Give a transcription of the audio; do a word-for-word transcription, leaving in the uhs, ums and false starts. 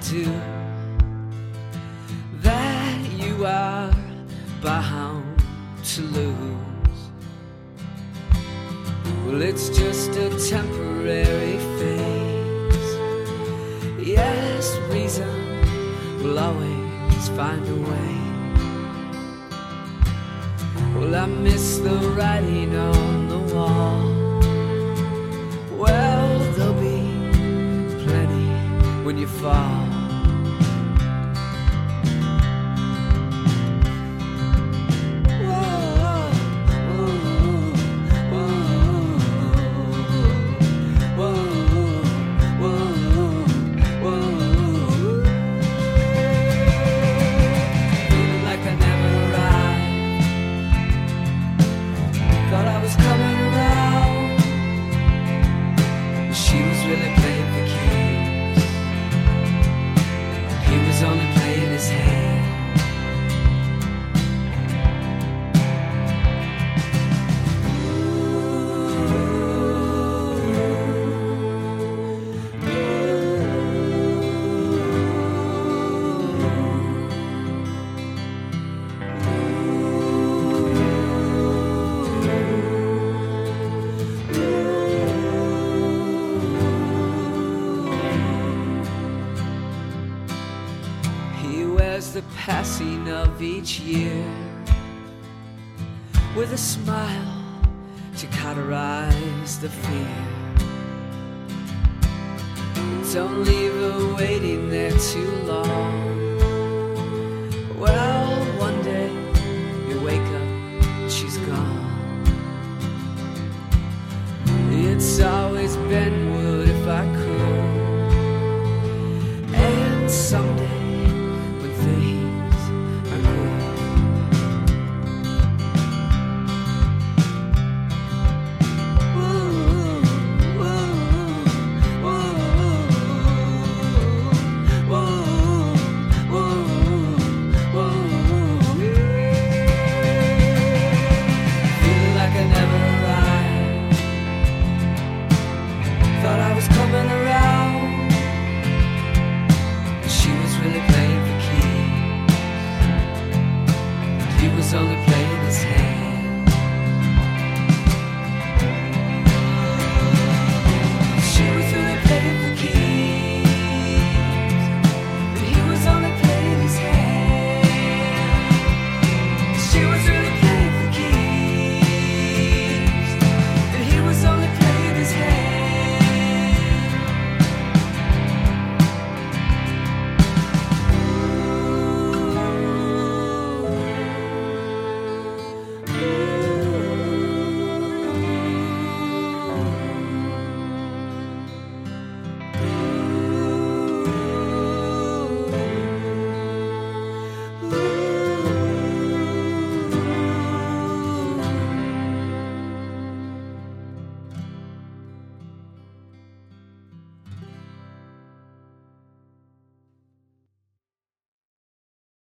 do, that you are bound to lose. Well, it's just a temporary phase. Yes, reason will always find a way. Well, I miss the writing on the wall. Well, there'll be plenty when you fall. The passing of each year with a smile to cauterize the fear. Don't leave her waiting there too long. Well,